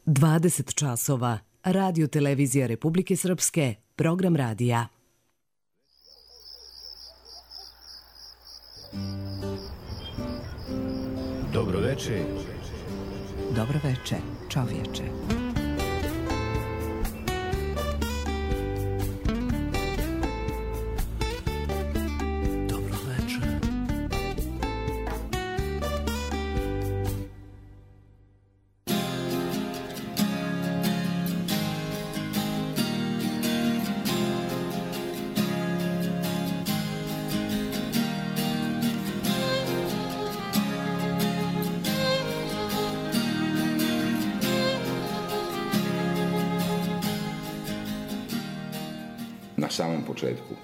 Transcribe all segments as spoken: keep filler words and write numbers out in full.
dvadeset časova. Radio Televizija Republike Srpske, program radija. Dobro veče. Dobro veče, čovječe. Na samom početku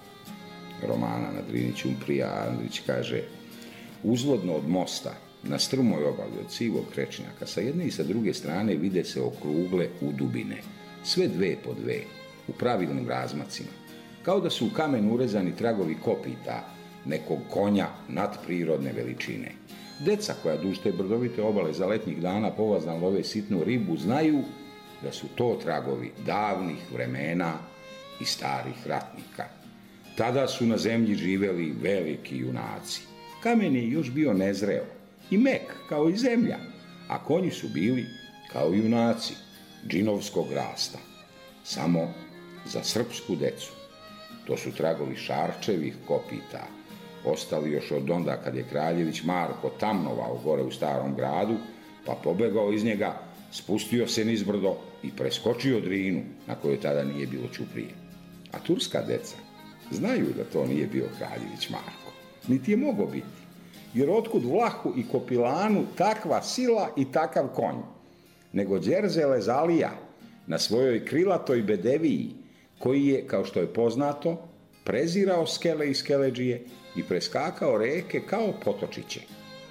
romana na Drini Ćumprija Andrić kaže: uzvodno od mosta na strmoj obali od sivog krečnjaka sa jedne i sa druge strane vide se okrugle udubine, sve dve po dve, u pravilnim razmacima, kao da su u kamen urezani tragovi kopita nekog konja nadprirodne veličine. Deca koja duž te brdovite obale za letnjih dana povazna love sitnu ribu znaju da su to tragovi davnih vremena i starih ratnika. Tada su na zemlji živeli veliki junaci. Kamen je još bio nezreo i mek kao i zemlja, a konji su bili kao junaci džinovskog rasta. Samo za srpsku decu. To su tragovi Šarčevih kopita, ostali još od onda kad je kraljević Marko tamnovao gore u starom gradu, pa pobegao iz njega, spustio se nizbrdo i preskočio Drinu, na kojoj tada nije bilo Ćuprije. A turska deca znaju da to nije bio kraljević Marko, niti je mogao biti, jer otkud Vlahu i Kopilanu takva sila i takav konj, nego Đerzele Zalija na svojoj krilatoj bedeviji, koji je, kao što je poznato, prezirao skele i skeleđije i preskakao reke kao potočiće.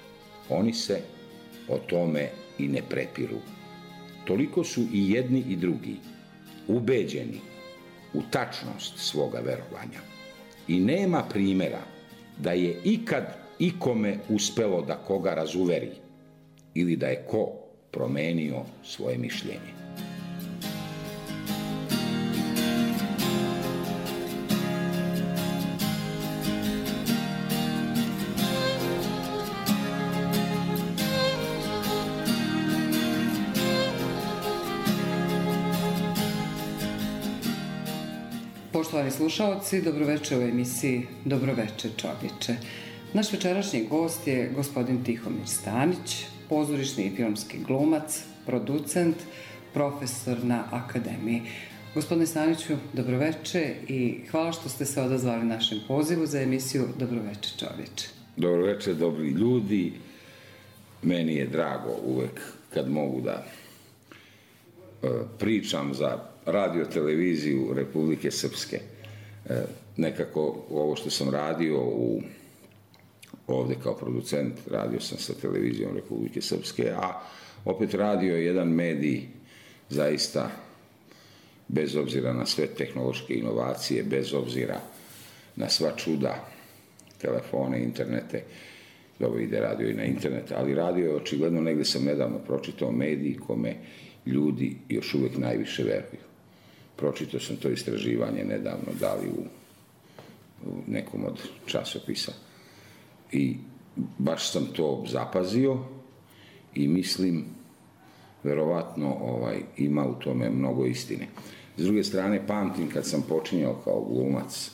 Oni se o tome i ne prepiru. Toliko su i jedni i drugi ubeđeni u tačnost svoga verovanja. I nema primjera da je ikad ikome uspelo da koga razuveri ili da je ko promenio svoje mišljenje. Poštovani slušalci, dobroveče u emisiji Dobroveče čovječe. Naš večerašnji gost je gospodin Tihomir Stanić, pozorišni i filmski glumac, producent, profesor na akademiji. Gospodine Staniću, dobroveče i hvala što ste se odazvali našem pozivu za emisiju Dobroveče čovječe. Dobroveče, dobri ljudi. Meni je drago uvek kad mogu da uh, pričam za radio televiziju Republike Srpske. E, nekako ovo što sam radio u, ovde kao producent, radio sam sa televizijom Republike Srpske, a opet radio je jedan medij zaista, bez obzira na sve tehnološke inovacije, bez obzira na sva čuda, telefone, internete, dobro ide radio i na internet, ali radio je očigledno, negde sam nedavno pročitao medij kome ljudi još uvek najviše veruju. Pročitao sam to istraživanje nedavno, dali u, u nekom od časopisa. I baš sam to zapazio i mislim, verovatno ovaj, ima u tome mnogo istine. S druge strane, pamtim kad sam počinjao kao glumac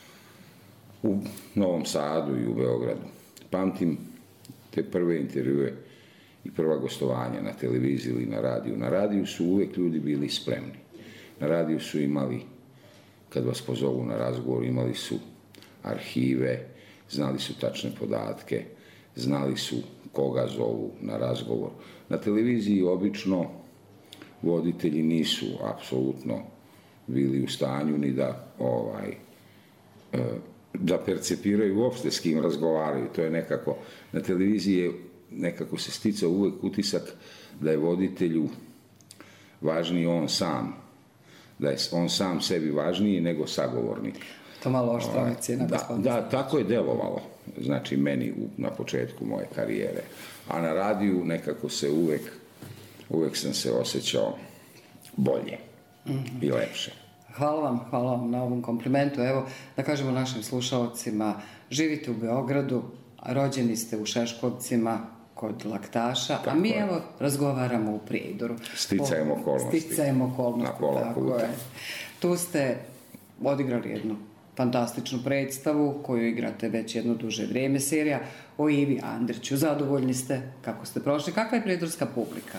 u Novom Sadu i u Beogradu. Pamtim te prve intervjue i prva gostovanja na televiziji ili na radiju. Na radiju su uvek ljudi bili spremni. Na radiju su imali, kad vas pozovu na razgovor, imali su arhive, znali su tačne podatke, znali su koga zovu na razgovor. Na televiziji obično voditelji nisu apsolutno bili u stanju ni da ovaj, da percepiraju uopšte s kim razgovaraju. To je nekako, na televiziji je nekako se sticao uvek utisak da je voditelju važniji on sam, da je on sam sebi važniji nego sagovornik. To malo oštra cijena, gospodine. Da, tako je delovalo, znači meni u, na početku moje karijere. A na radiju nekako se uvek uvek sam se osjećao bolje mm-hmm. i lepše. Hvala vam, hvala vam na ovom komplimentu. Evo, da kažemo našim slušalcima, živite u Beogradu, rođeni ste u Šeškovcima kod Laktaša, tako a mi je. Evo razgovaramo u Prijedoru. Sticajem okolnosti. Sticajem okolnosti, na pola tako puta. Je. Tu ste odigrali jednu fantastičnu predstavu koju igrate već jedno duže vrijeme, serija o Ivi Andriću. Zadovoljni ste kako ste prošli? Kakva je prijedorska publika?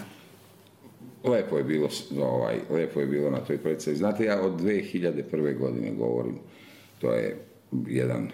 Lepo je bilo, ovaj, lepo je bilo na toj predstavi. Znate, ja od dve hiljade prve. godine govorim, to je jedan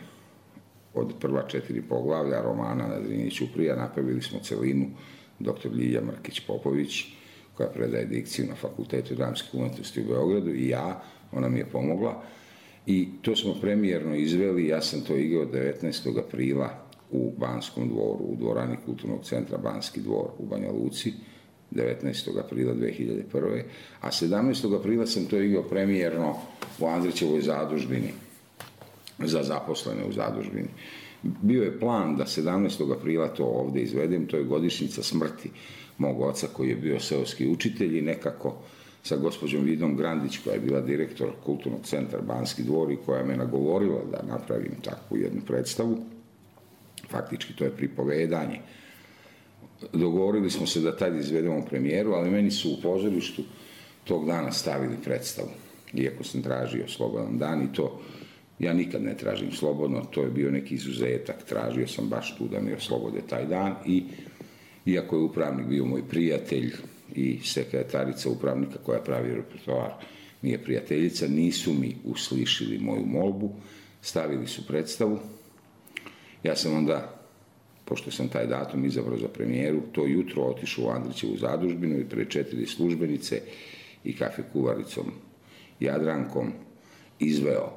od prva četiri poglavlja romana na Drini Ćuprija, napravili smo celinu doktor Ljilja Mrkić-Popović, koja predaje dikciju na Fakultetu dramskih umetnosti u Beogradu, i ja, ona mi je pomogla. I to smo premijerno izveli, ja sam to igrao devetnaestog aprila u Banskom dvoru, u dvorani Kulturnog centra Banski dvor u Banja Luci, devetnaestog aprila dve hiljade prve. A sedamnaestog aprila sam to igrao premijerno u Andrićevoj zadužbini, za zaposlene u zadužbini. Bio je plan da sedamnaestog aprila to ovde izvedem, to je godišnjica smrti mog oca koji je bio seoski učitelj, i nekako sa gospođom Vidom Grandić, koja je bila direktor Kulturnog centra Banski dvor i koja me nagovorila da napravim takvu jednu predstavu. Faktički to je pripovedanje. Dogovorili smo se da tad izvedemo premijeru, ali meni su u pozorištu tog dana stavili predstavu. Iako sam tražio slobodan dan, i to ja nikad ne tražim slobodno, to je bio neki izuzetak, tražio sam baš tu da mi oslobode taj dan, i iako je upravnik bio moj prijatelj i sekretarica upravnika koja pravi repertoar mi je prijateljica, nisu mi uslišili moju molbu, stavili su predstavu. Ja sam onda, pošto sam taj datum izabrao za premijeru, to jutro otišao u Andrićevu zadužbinu i pre četiri službenice i kafe kuvaricom Jadrankom izveo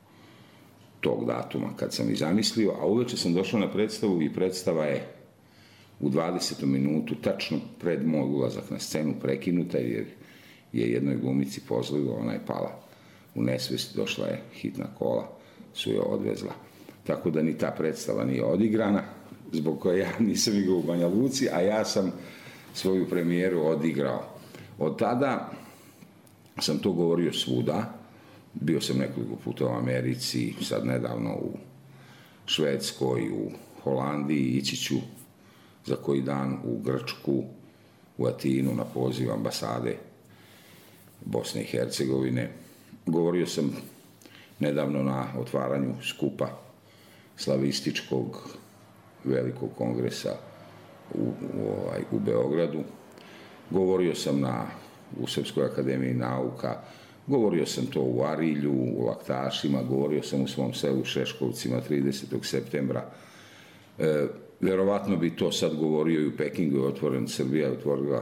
tog datuma kad sam i zamislio, a uveče sam došao na predstavu i predstava je u dvadesetom minutu, tačno pred moj ulazak na scenu, prekinuta, jer je jednoj glumici pozlilo, ona je pala u nesvest, došla je hitna kola, su je odvezla. Tako da ni ta predstava nije odigrana, zbog koje ja nisam igrao u Banja Luci, a ja sam svoju premijeru odigrao. Od tada sam to govorio svuda, bio sam nekoliko puta u Americi, sad nedavno u Švedskoj, u Holandiji, ići ću za koji dan u Grčku, u Atinu na poziv ambasade Bosne i Hercegovine. Govorio sam nedavno na otvaranju skupa slavističkog velikog kongresa u, u, ovaj, u Beogradu. Govorio sam na, u Srpskoj akademiji nauka, govorio sam to u Arilju, u Laktašima, govorio sam u svom selu Šeškovcima tridesetog septembra. E, verovatno bi to sad govorio i u Pekingu, je otvoren, Srbija je otvorila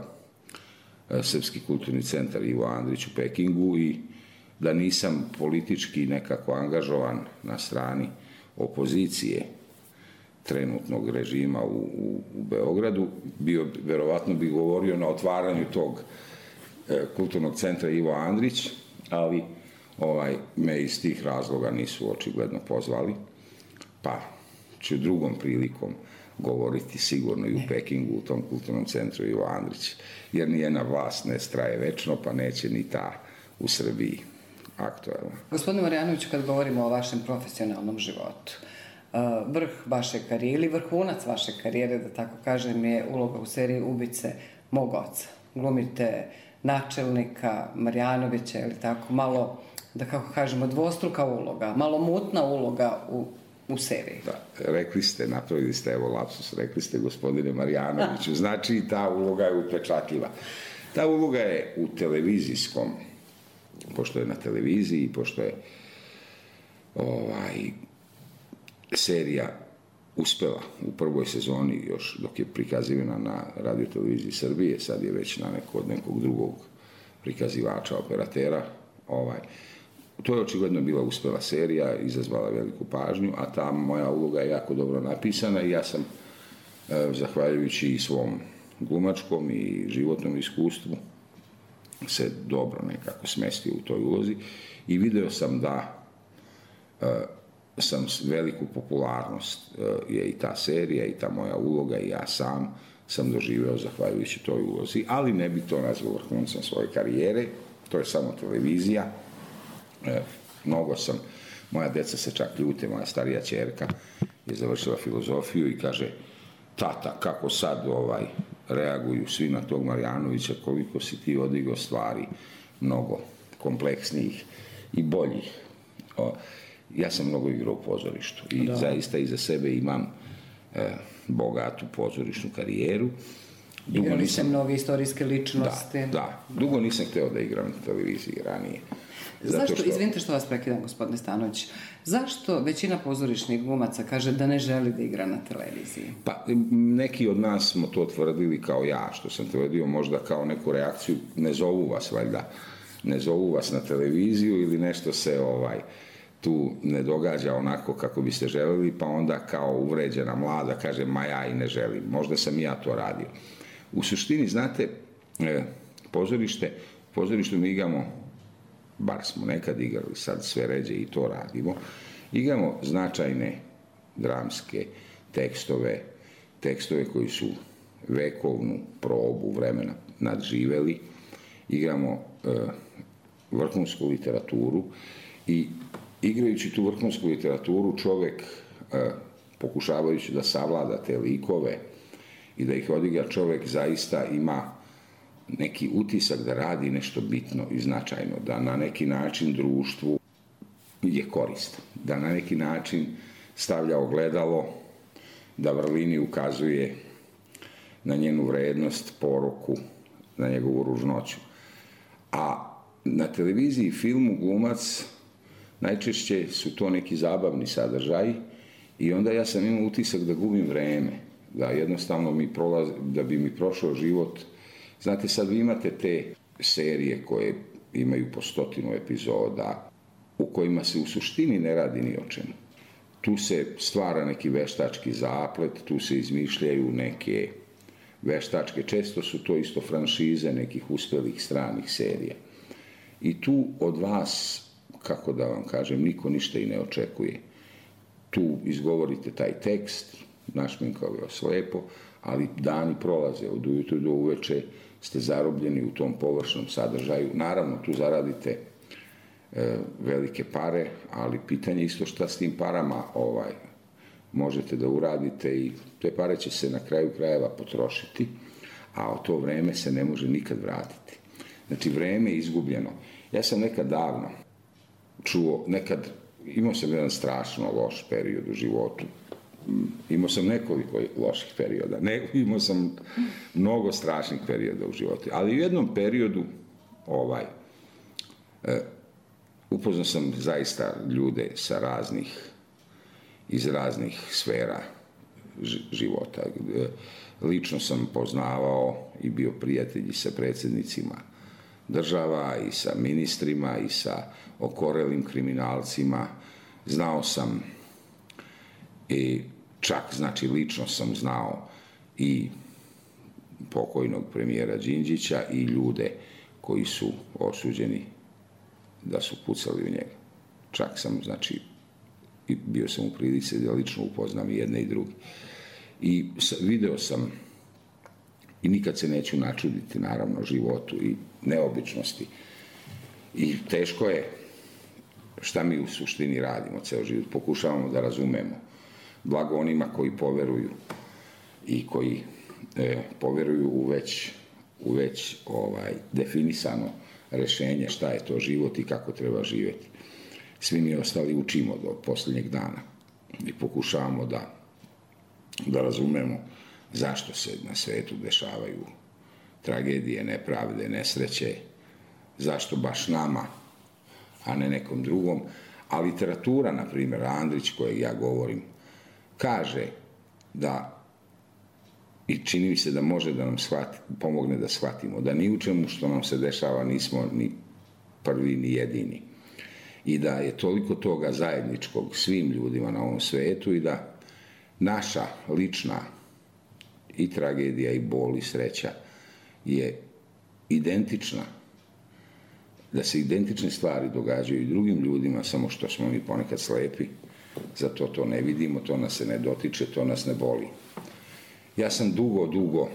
e, Srpski kulturni centar Ivo Andrić u Pekingu, i da nisam politički nekako angažovan na strani opozicije trenutnog režima u, u, u Beogradu, bio, verovatno bi govorio na otvaranju tog e, kulturnog centra Ivo Andrić, ali ovaj, me iz tih razloga nisu očigledno pozvali, pa ću drugom prilikom govoriti sigurno i u Pekingu, u tom kulturnom centru Ivo Andrić, jer nijedna vlast ne straje večno, pa neće ni ta u Srbiji aktualna. Gospodine Marjanoviću, kad govorimo o vašem profesionalnom životu, vrh vaše karijere ili vrhunac vaše karijere, da tako kažem, je uloga u seriji Ubice mog oca. Glumite načelnika Marjanovića, ili tako, malo, da kako kažemo, dvostruka uloga, malo mutna uloga u, u seriji. Da, rekli ste, napravili ste, evo lapsus, rekli ste gospodine Marjanoviću, znači ta uloga je upečatljiva. Ta uloga je u televizijskom, pošto je na televiziji, pošto je ovaj, serija uspela u prvoj sezoni, još dok je prikazivana na Radio televiziji Srbije, sad je već na neko, od nekog drugog prikazivača, operatera, ovaj, to je očigledno bila uspela serija, izazvala veliku pažnju, a ta moja uloga je jako dobro napisana i ja sam, e, zahvaljujući i svom glumačkom i životnom iskustvu, se dobro nekako smestio u toj ulozi i video sam da e, sam veliku popularnost e, je i ta serija i ta moja uloga i ja sam sam doživeo zahvaljujući toj ulozi, ali ne bi to nazvao vrhuncem svoje karijere, to je samo televizija. E, mnogo sam, moja deca se čak ljute, moja starija ćerka je završila filozofiju i kaže, tata, kako sad ovaj, reaguju svi na tog Marjanovića, koliko si ti odigao stvari, mnogo kompleksnijih i boljih. O, ja sam mnogo igrao u pozorištu i da. Zaista iza sebe imam e, bogatu pozorišnu karijeru. Dugo Igrali nisam mnoge istorijske ličnosti. Da, da. Dugo nisam hteo da igram na televiziji ranije. Zato Zašto, što... izvinite što vas prekidam, gospodine Stanović, zašto većina pozorišnih glumaca kaže da ne želi da igra na televiziji? Pa, neki od nas smo to tvrdili kao ja, što sam tvrdio možda kao neku reakciju, ne zovu vas valjda, ne zovu vas na televiziju ili nešto se ovaj tu ne događa onako kako biste želeli, pa onda kao uvređena mlada kaže, ma ja i ne želim. Možda sam i ja to radio. U suštini, znate, pozorište, pozorištu mi igramo, bar smo nekad igrali, sad sve ređe i to radimo, igramo značajne dramske tekstove, tekstove koji su vekovnu probu vremena nadživeli, igramo e, vrhunsku literaturu i igrajući tu vrhunsku literaturu čovjek, e, pokušavajući da savlada te likove i da ih odigra, čovjek zaista ima neki utisak da radi nešto bitno i značajno, da na neki način društvu je korist, da na neki način stavlja ogledalo, da vrlini ukazuje na njenu vrednost, poruku, na njegovu ružnoću. A na televiziji i filmu glumac najčešće su to neki zabavni sadržaji i onda ja sam imao utisak da gubim vreme, da jednostavno mi prolazi, da bi mi prošao život. Znate, sad vi imate te serije koje imaju po stotinu epizoda u kojima se u suštini ne radi ni o čemu. Tu se stvara neki veštački zaplet, tu se izmišljaju neke veštačke, često su to isto franšize nekih uspelih stranih serija. I tu od vas, kako da vam kažem, niko ništa i ne očekuje. Tu izgovorite taj tekst, našminkao vas lepo, ali dani prolaze od ujutru do uveče, ste zarobljeni u tom površnom sadržaju. Naravno, tu zaradite e, velike pare, ali pitanje isto šta s tim parama ovaj, možete da uradite i te pare će se na kraju krajeva potrošiti, a o to vreme se ne može nikad vratiti. Znači, vreme je izgubljeno. Ja sam nekad davno čuo, nekad, imao sam jedan strašno loš period u životu. Imao sam nekoliko loših perioda, ne, imao sam mnogo strašnih perioda u životu, ali u jednom periodu ovaj, e, upoznao sam zaista ljude sa raznih, iz raznih sfera života. E, lično sam poznavao i bio prijatelj sa predsjednicima država i sa ministrima i sa okorelim kriminalcima. Znao sam i čak, znači, lično sam znao i pokojnog premijera Đinđića i ljude koji su osuđeni da su pucali u njega. Čak sam, znači, bio sam u prilici da lično upoznam i jedne i druge. I video sam, i nikad se neću načuditi, naravno, životu i neobičnosti. I teško je šta mi u suštini radimo ceo život. Pokušavamo da razumemo. Blago onima koji poveruju i koji e, poveruju u već, u već ovaj, definisano rešenje šta je to život i kako treba živjeti. Svi mi ostali učimo do posljednjeg dana i pokušavamo da, da razumemo zašto se na svetu dešavaju tragedije, nepravde, nesreće, zašto baš nama, a ne nekom drugom. A literatura, na primjer, Andrić, kojeg ja govorim, kaže da, i čini mi se da može da nam shvati, pomogne da shvatimo, da ni u čemu što nam se dešava nismo ni prvi ni jedini. I da je toliko toga zajedničkog svim ljudima na ovom svetu i da naša lična i tragedija i bol i sreća je identična, da se identične stvari događaju i drugim ljudima, samo što smo mi ponekad slepi, zato to ne vidimo, to nas se ne dotiče, to nas ne boli. Ja sam dugo, dugo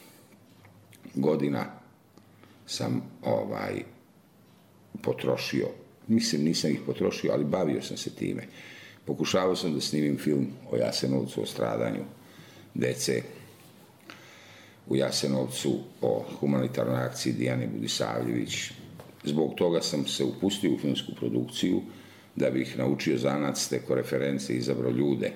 godina sam ovaj potrošio, mislim nisam ih potrošio, ali bavio sam se time. Pokušavao sam da snimim film o Jasenovcu, o stradanju dece u Jasenovcu, o humanitarnoj akciji Dijane Budisavljević. Zbog toga sam se upustio u filmsku produkciju da bih naučio zanat, stekao reference i izabrao ljude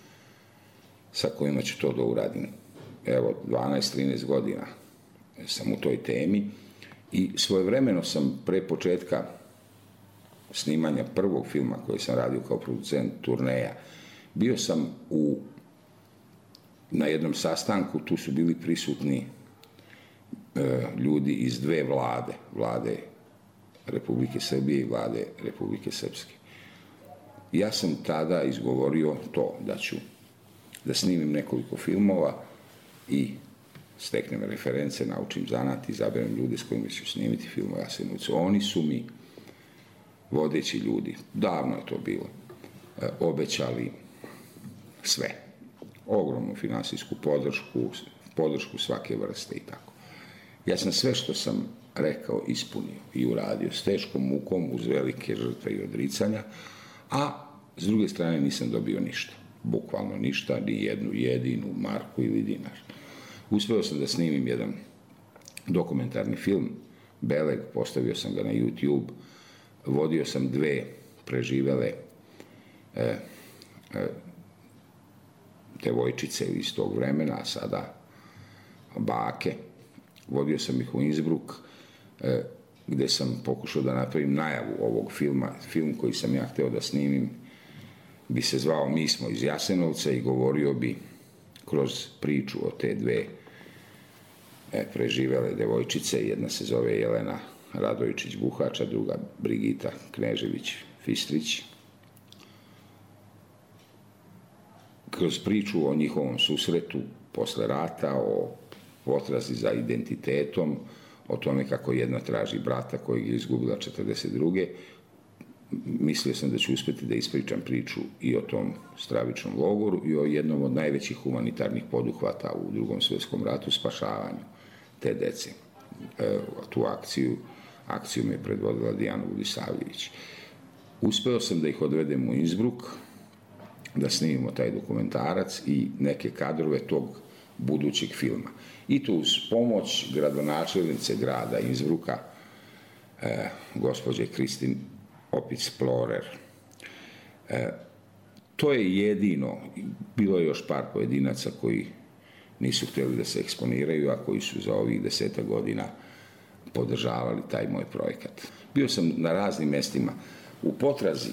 sa kojima ću to da uradim. Evo, dvanaest trinaest godina sam u toj temi i svojevremeno sam pre početka snimanja prvog filma koji sam radio kao producent Turneja, bio sam u, na jednom sastanku, tu su bili prisutni e, ljudi iz dve vlade, vlade Republike Srbije i vlade Republike Srpske. Ja sam tada izgovorio to da ću da snimim nekoliko filmova i steknem reference, naučim zanat, izaberem ljude s kojima ću snimiti film o Jasenovcu. Oni su mi, vodeći ljudi, davno je to bilo, e, obećali sve. Ogromnu finansijsku podršku, podršku svake vrste i tako. Ja sam sve što sam rekao ispunio i uradio s teškom mukom, uz velike žrtve i odricanja, a s druge strane nisam dobio ništa. Bukvalno ništa, ni jednu jedinu marku ili dinar. Uspeo sam da snimim jedan dokumentarni film, Beleg, postavio sam ga na YouTube, vodio sam dve preživele e, e, devojčice iz tog vremena, a sada bake. Vodio sam ih u Innsbruck, e, gde sam pokušao da napravim najavu ovog filma. Film koji sam ja hteo da snimim bi se zvao Mi smo iz Jasenovca i govorio bi kroz priču o te dve e, preživele devojčice. Jedna se zove Jelena Radojičić-Buhač, a druga Brigita Knežević-Fistrić. Kroz priču o njihovom susretu posle rata, o potrazi za identitetom, o tome kako jedna traži brata kojeg je izgubila četrdeset druge. Mislio sam da ću uspjeti da ispričam priču i o tom stravičnom logoru i o jednom od najvećih humanitarnih poduhvata u Drugom svjetskom ratu, spašavanju te dece. E, tu akciju, akciju me je predvodila Dijana Budisavljević. Uspeo sam da ih odvedem u Innsbruck, da snimimo taj dokumentarac i neke kadrove tog budućeg filma. I tu uz pomoć gradonačelnice grada Innsbrucka, e, gospođe Kristin Opic-Plorer. E, to je jedino, bilo je još par pojedinaca koji nisu htjeli da se eksponiraju, a koji su za ovih deseta godina podržavali taj moj projekat. Bio sam na raznim mestima u potrazi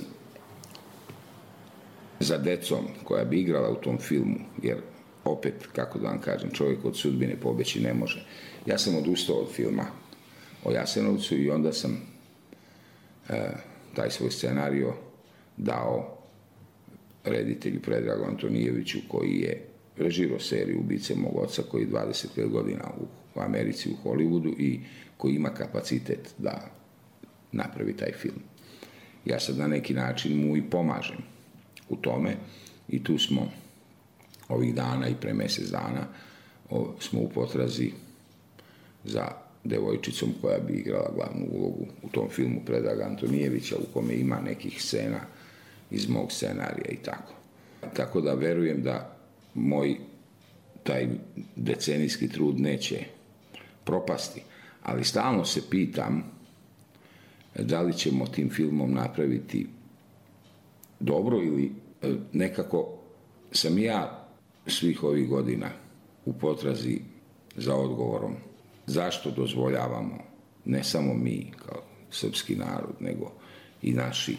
za decom koja bi igrala u tom filmu, jer opet, kako da vam kažem, čovjek od sudbine pobeći ne može. Ja sam odustao od filma o Jasenovcu i onda sam e, taj svoj scenario dao reditelju Predragu Antonijeviću, koji je režirao seriju Ubice mog oca, koji je dvadeset pet godina u, u Americi, u Hollywoodu i koji ima kapacitet da napravi taj film. Ja sad na neki način mu i pomažem u tome i tu smo ovih dana i pre mjesec dana o, smo u potrazi za devojčicom koja bi igrala glavnu ulogu u tom filmu Predraga Antonijevića, u kome ima nekih scena iz mog scenarija i tako. Tako da verujem da moj taj decenijski trud neće propasti, ali stalno se pitam da li ćemo tim filmom napraviti dobro ili nekako sam ja svih ovih godina u potrazi za odgovorom zašto dozvoljavamo, ne samo mi kao srpski narod, nego i naši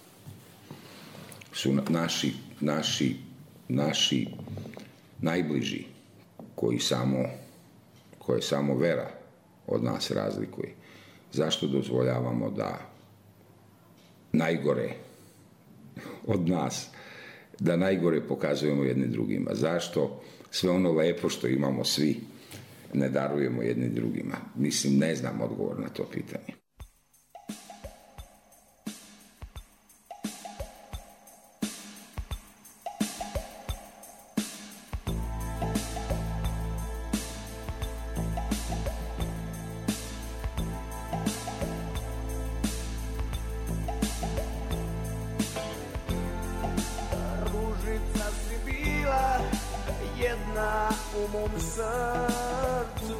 su naši, naši, naši najbliži koji samo, koje samo vera od nas razlikuje. Zašto dozvoljavamo da najgore od nas, da najgore pokazujemo jedni drugima? Zašto sve ono lepo što imamo svi ne darujemo jedni drugima? Mislim, ne znam odgovor na to pitanje. u mom srcu.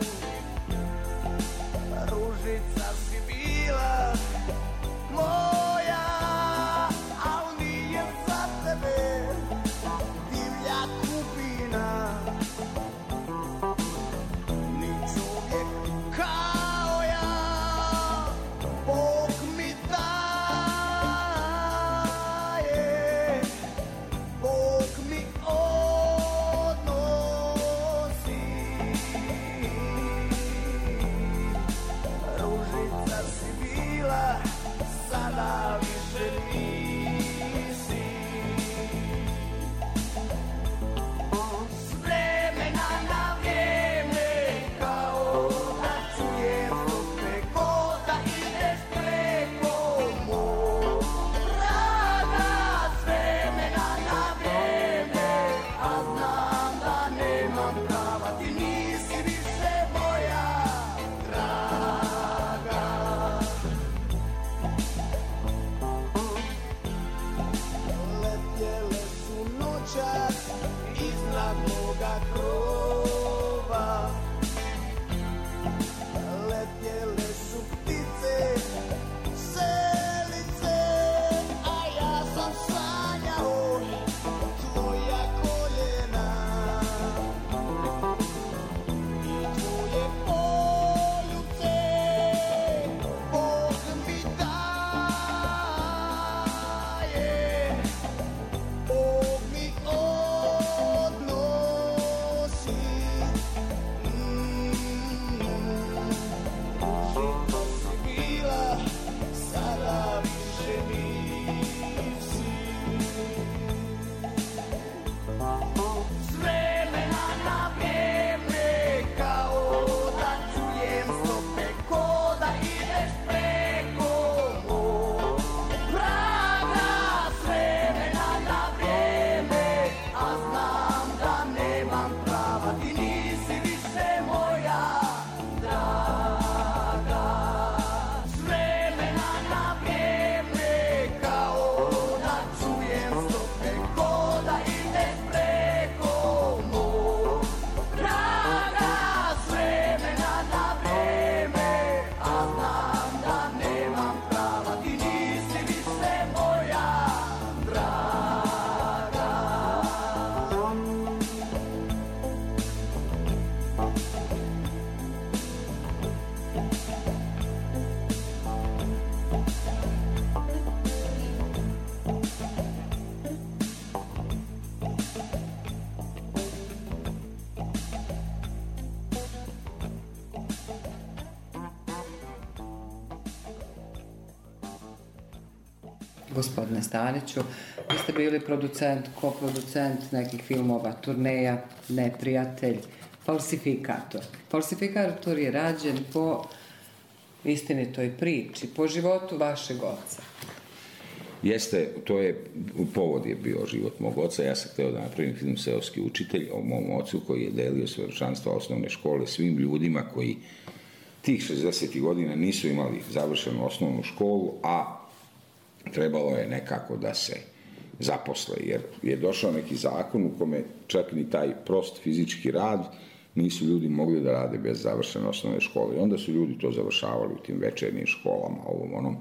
Ružica si bila moja, al nije za tebe divlja kupina, ni čovjek kao ja. Bog mi daje, Bog mi odnosi. Ružica si bila, sada više nisi. S vremena na vrijeme, kao da čujem stope, ko da ideš preko mog praga. S vremena na vrijeme, a znam da nemam prava, ti nisi više moja draga. Letjele su noćas iznad moga krova, letjele su ptice, selice, a ja sam sanjao tvoja koljena i tvoje poljubce. Bog mi daje, Bog mi odnosi. Žito si bila, sada više nisi. S vremena na vrijeme, kao da čujem stope, ko da ideš preko mog praga. S vremena na vrijeme, a znam da nemam prava, ti nisi više moja draga. S vremena na vrijeme, kao da čujem stope, ko da ideš preko mog praga. S vremena na vrijeme, a znam da nemam prava, ti nisi više moja draga. Gospodine Staniću, vi ste bili producent, koproducent nekih filmova, Turneja, Neprijatelj, Falsifikator. Falsifikator je rađen po istinitoj priči, po životu vašeg oca. Jeste, to je, povod je bio život mog oca. Ja sam htio da napravim film Seoski učitelj o mom ocu koji je delio svedočanstva osnovne škole svim ljudima koji tih šezdesetih godina nisu imali završenu osnovnu školu, a trebalo je nekako da se zaposle, jer je došao neki zakon u kome čak ni taj prost fizički rad nisu ljudi mogli da rade bez završene osnovne škole. I onda su ljudi to završavali u tim večernjim školama, ovom onom.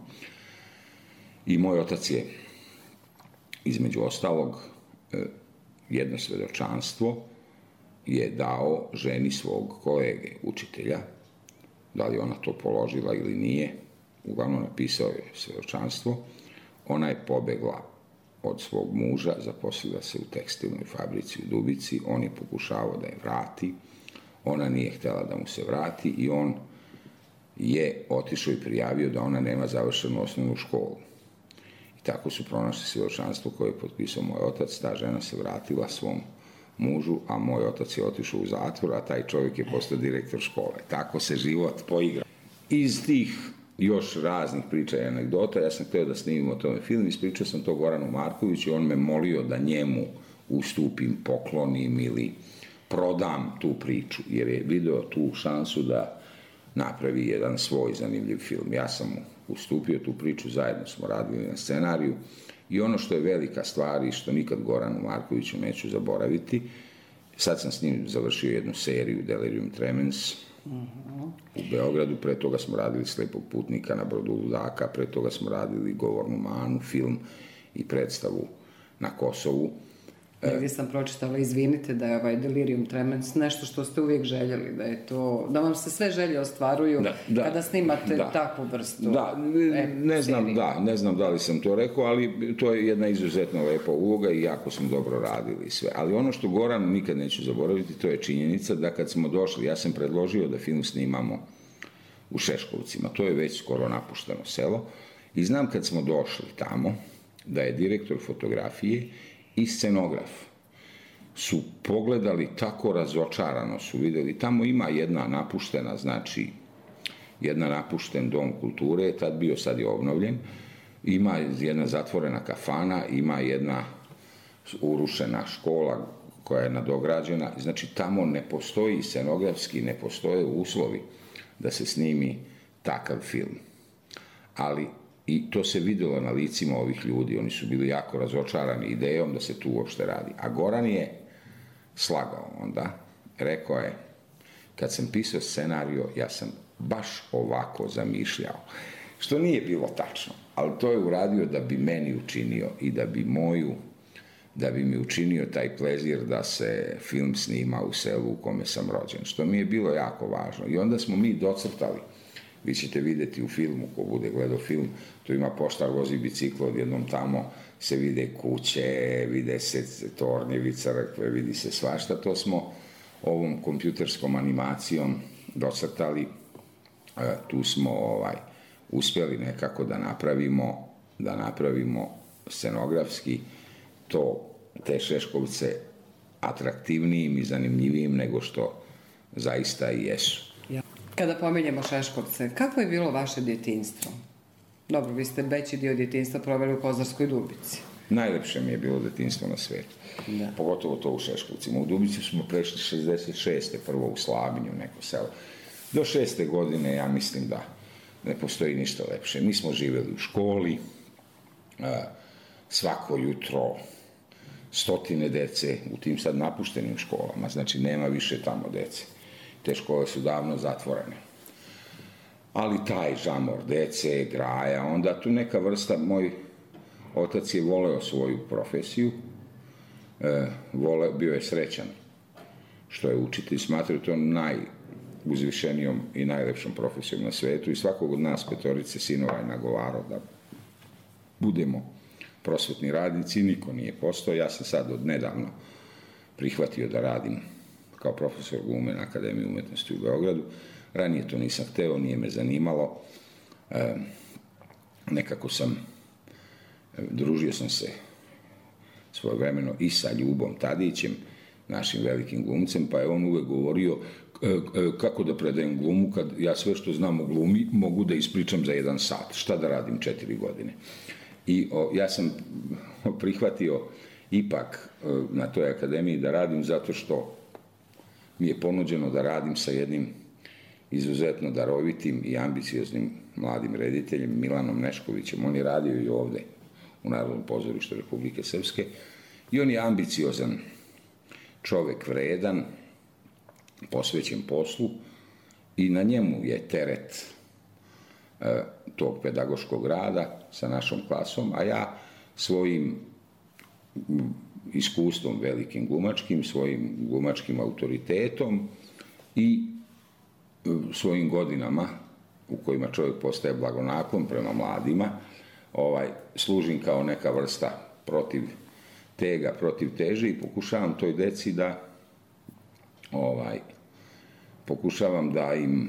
I moj otac je, između ostalog, jedno svedočanstvo je dao ženi svog kolege, učitelja. Da li ona to položila ili nije, uglavnom napisao je svedočanstvo. Ona je pobegla od svog muža, zaposlila se u tekstilnoj fabrici u Dubici, on je pokušavao da je vrati, ona nije htjela da mu se vrati i on je otišao i prijavio da ona nema završenu osnovnu školu. I tako su pronašli svjedočanstvo koje je potpisao moj otac, ta žena se vratila svom mužu, a moj otac je otišao u zatvor, a taj čovjek je postao direktor škole. Tako se život poigra. Iz tih još raznih priča i anegdota, ja sam htio da snimim o tome film, ispričao sam to Goranu Markoviću i on me molio da njemu ustupim, poklonim ili prodam tu priču, jer je video tu šansu da napravi jedan svoj zanimljiv film. Ja sam mu ustupio tu priču, zajedno smo radili na scenariju i ono što je velika stvar i što nikad Goranu Markoviću neću zaboraviti Sad sam s njim završio jednu seriju Delirium Tremens u Beogradu, pre toga smo radili Slepog putnika na brodu Ludaka, pre toga smo radili Govornu manu, film i predstavu na Kosovu. Negdje sam pročitala, izvinite, da je ovaj Delirium Tremens nešto što ste uvijek željeli, da je to, da vam se sve želje ostvaruju Da, da, kada snimate da. takvu vrstu. Da, e, ne znam, serije. da, ne znam da li sam to rekao, ali to je jedna izuzetno lepa uloga i jako smo dobro radili sve. Ali ono što Goran nikad neću zaboraviti, to je činjenica da kad smo došli, ja sam predložio da film snimamo u Šeškovcima, to je već skoro napušteno selo, i znam kad smo došli tamo, da je direktor fotografije i scenograf su pogledali tako razočarano, su vidjeli, tamo ima jedna napuštena, znači, jedna napušten dom kulture, tad bio, sad je obnovljen, ima jedna zatvorena kafana, ima jedna urušena škola koja je nadograđena, znači tamo ne postoji scenografski, ne postoje uslovi da se snimi takav film. Ali i to se vidjelo na licima ovih ljudi, oni su bili jako razočarani idejom da se tu uopšte radi. A Goran je slagao onda, rekao je, kad sam pisao scenario, ja sam baš ovako zamišljao. Što nije bilo tačno, ali to je uradio da bi meni učinio i da bi moju, da bi mi učinio taj plezir da se film snima u selu u kome sam rođen, što mi je bilo jako važno. I onda smo mi docrtali, vi ćete vidjeti u filmu, ko bude gledao film, tu ima poštar vozi biciklo, odjednom tamo se vide kuće, vide se tornjevi, crkve, vidi se svašta. To smo ovom kompjuterskom animacijom docrtali, tu smo ovaj, uspjeli nekako da napravimo, da napravimo scenografski to, te Šeškovce atraktivnijim i zanimljivijim nego što zaista i jesu. Kada pominjemo Šeškovce, kako je bilo vaše djetinjstvo? Dobro, vi ste veći dio djetinjstva proveli u Kozarskoj Dubici. Najlepše mi je bilo djetinjstvo na svijetu. Da. Pogotovo to u Šeškovcima. U Dubici smo prešli šezdeset šeste prvo u Slabinju, neko selo. Do šeste godine ja mislim da ne postoji ništa lepše. Mi smo živjeli u školi, svako jutro stotine dece u tim sad napuštenim školama, znači nema više tamo dece. Te škole su davno zatvorene. Ali taj žamor dece, graja, onda tu neka vrsta, moj otac je voleo svoju profesiju, e, vole, bio je srećan što je učitelj, smatrao to najuzvišenijom i najlepšom profesijom na svijetu i svakog od nas petorice sinova je nagovarao da budemo prosvetni radnici, niko nije postao. Ja sam sad od nedavno prihvatio da radim kao profesor glume na Akademiji umjetnosti u Beogradu. Ranije to nisam hteo, nije me zanimalo. E, nekako sam, družio sam se svojevremeno i sa Ljubom Tadićem, našim velikim glumcem, pa je on uvek govorio e, e, kako da predajem glumu kad ja sve što znam o glumi mogu da ispričam za jedan sat. Šta da radim četiri godine? I o, ja sam prihvatio ipak e, na toj akademiji da radim zato što mi je ponuđeno da radim sa jednim izuzetno darovitim i ambicioznim mladim rediteljem Milanom Neškovićem. On je radio i ovde u Narodnom pozorištu Republike Srpske i on je ambiciozan čovek, vredan, posvećen poslu i na njemu je teret e, tog pedagoškog rada sa našom klasom, a ja svojim iskustvom velikim glumačkim, svojim glumačkim autoritetom i svojim godinama u kojima čovjek postaje blagonaklon prema mladima, ovaj, služim kao neka vrsta protiv tega, protiv teže i pokušavam toj deci da ovaj, pokušavam da im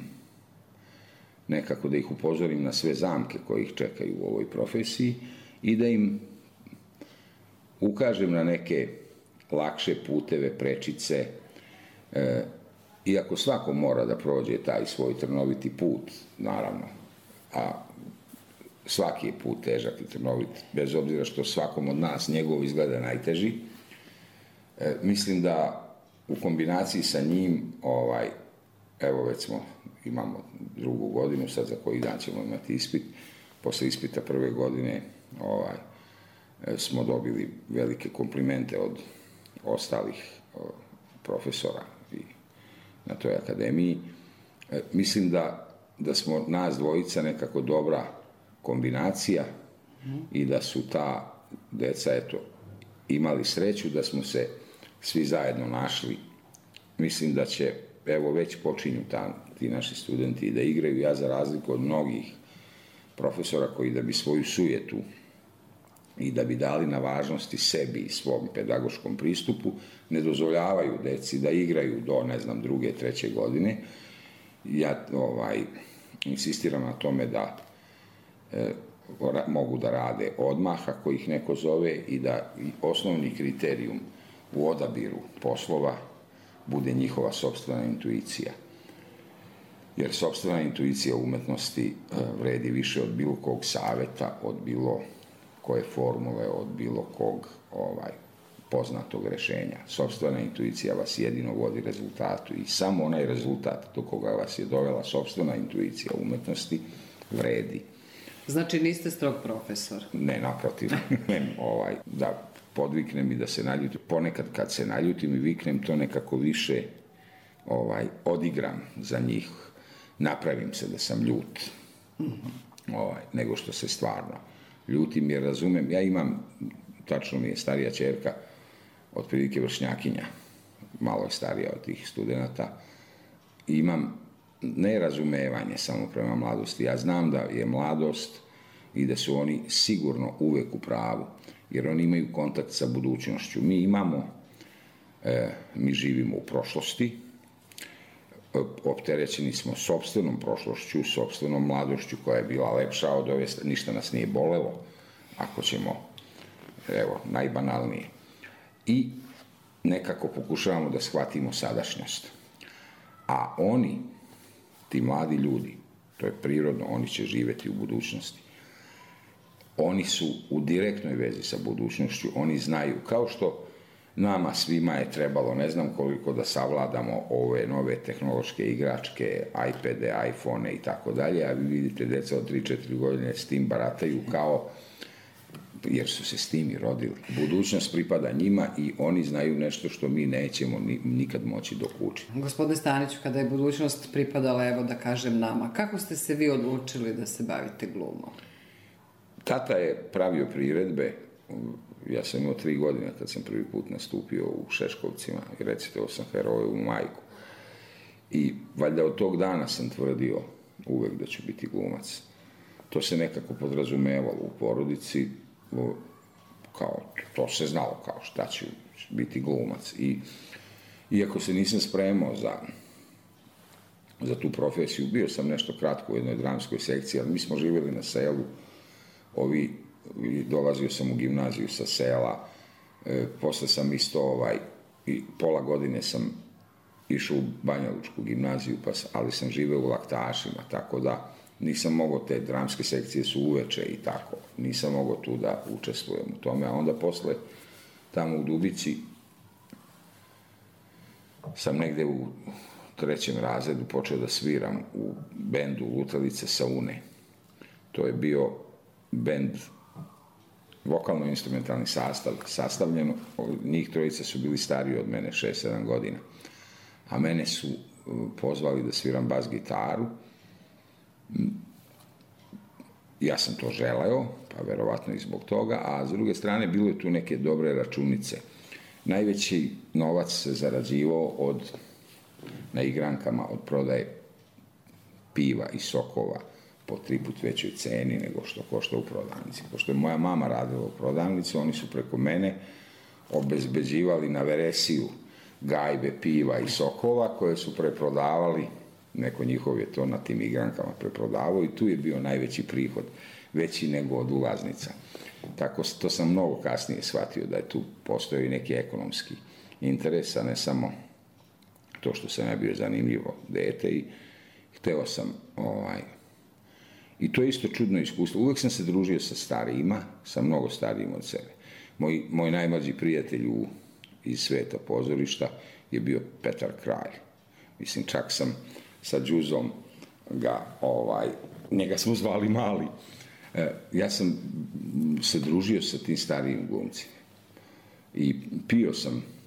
nekako da ih upozorim na sve zamke koje ih čekaju u ovoj profesiji i da im ukažem na neke lakše puteve, prečice, e, iako svako mora da prođe taj svoj trnoviti put, naravno, a svaki je put težak i trnovit, bez obzira što svakom od nas njegov izgleda najteži, e, mislim da u kombinaciji sa njim, ovaj, evo već smo, imamo drugu godinu, sad za koji dan ćemo imati ispit, posle ispita prve godine, ovaj, smo dobili velike komplimente od ostalih profesora i na toj akademiji. E, mislim da, da smo nas dvojica nekako dobra kombinacija i da su ta deca, eto, imali sreću da smo se svi zajedno našli. Mislim da će, evo, već počinju ta, ti naši studenti da igraju. Ja, za razliku od mnogih profesora koji da bi svoju sujetu i da bi dali na važnosti sebi i svom pedagoškom pristupu, ne dozvoljavaju deci da igraju do, ne znam, druge, treće godine. Ja ovaj, insistiram na tome da e, mogu da rade odmah ako ih neko zove i da i osnovni kriterijum u odabiru poslova bude njihova sopstvena intuicija. Jer sopstvena intuicija u umetnosti vredi više od bilo kog saveta, od bilo koje formule, od bilo kog ovaj, poznatog rešenja. Sopstvena intuicija vas jedino vodi rezultatu i samo onaj rezultat do koga vas je dovela sopstvena intuicija u umetnosti vredi. Znači niste strog profesor? Ne, naprotiv. ovaj, da podviknem i da se naljutim. Ponekad kad se naljutim i viknem, to nekako više ovaj, odigram za njih. Napravim se da sam ljut. Ovaj, nego što se stvarno ljutim jer razumem. Ja imam, tačno mi je starija ćerka, otprilike vršnjakinja, malo je starija od tih studenata. Imam nerazumevanje samo prema mladosti. Ja znam da je mladost i da su oni sigurno uvek u pravu, jer oni imaju kontakt sa budućnošću. Mi imamo, e, mi živimo u prošlosti, opterećeni smo sopstvenom prošlošću, sopstvenom mladošću koja je bila lepša od ove, ništa nas nije bolelo, ako ćemo, evo, najbanalnije. I nekako pokušavamo da shvatimo sadašnjost. A oni, ti mladi ljudi, to je prirodno, oni će živeti u budućnosti. Oni su u direktnoj vezi sa budućnošću, oni znaju, kao što nama svima je trebalo, ne znam koliko, da savladamo ove nove tehnološke igračke, iPade, iPhone i tako dalje, a vi vidite deca od tri četiri godine s tim barataju kao, jer su se s tim i rodili. Budućnost pripada njima i oni znaju nešto što mi nećemo nikad moći dokučiti. Gospodine Staniću, kada je budućnost pripadala, evo da kažem nama, kako ste se vi odlučili da se bavite glumom? Tata je pravio priredbe. Ja sam imao tri godine kad sam prvi put nastupio u Šeškovcima i recitovao sam Herojevu majku. I valjda od tog dana sam tvrdio uvek da ću biti glumac. To se nekako podrazumevalo u porodici, kao, to se znalo kao šta ću biti glumac. I iako se nisam spremao za, za tu profesiju, bio sam nešto kratko u jednoj dramskoj sekciji, ali mi smo živjeli na selu, ovi, dolazio sam u gimnaziju sa sela, e, posle sam isto ovaj, i pola godine sam išao u Banja Lučku gimnaziju, pa, ali sam živeo u Laktašima, tako da nisam mogao, te dramske sekcije su uveče i tako, nisam mogao tu da učestvujem u tome, a onda posle tamo u Dubici sam negde u trećem razredu počeo da sviram u bendu Lutalice Saune. To je bio bend, vokalno-instrumentalni sastav, sastavljeno, njih trojica su bili stariji od mene, šest sedam godina, a mene su pozvali da sviram bas gitaru. Ja sam to želeo, pa verovatno i zbog toga, a s druge strane bilo je tu neke dobre računice. Najveći novac se zarađivao od, na igrankama od prodaje piva i sokova po tri put većoj ceni nego što košta u prodavnici. Pošto je moja mama radila u prodavnici, oni su preko mene obezbeđivali na veresiju gajbe piva i sokova koje su preprodavali, neko njihov je to na tim igrankama preprodavao i tu je bio najveći prihod, veći nego od ulaznica. Tako, to sam mnogo kasnije shvatio da je tu postojao i neki ekonomski interes, a ne samo to što sam ja bio zanimljivo dete i hteo sam ovaj, i to je isto čudno iskustvo. Uvek sam se družio sa starijima, sa mnogo starijim od sebe. Moj, moj najmlađi prijatelj u, iz sveta pozorišta je bio Petar Kralj. Mislim, čak sam sa Đuzom ga, ovaj, njega smo zvali Mali. E, ja sam se družio sa tim starijim glumcima. I pio sam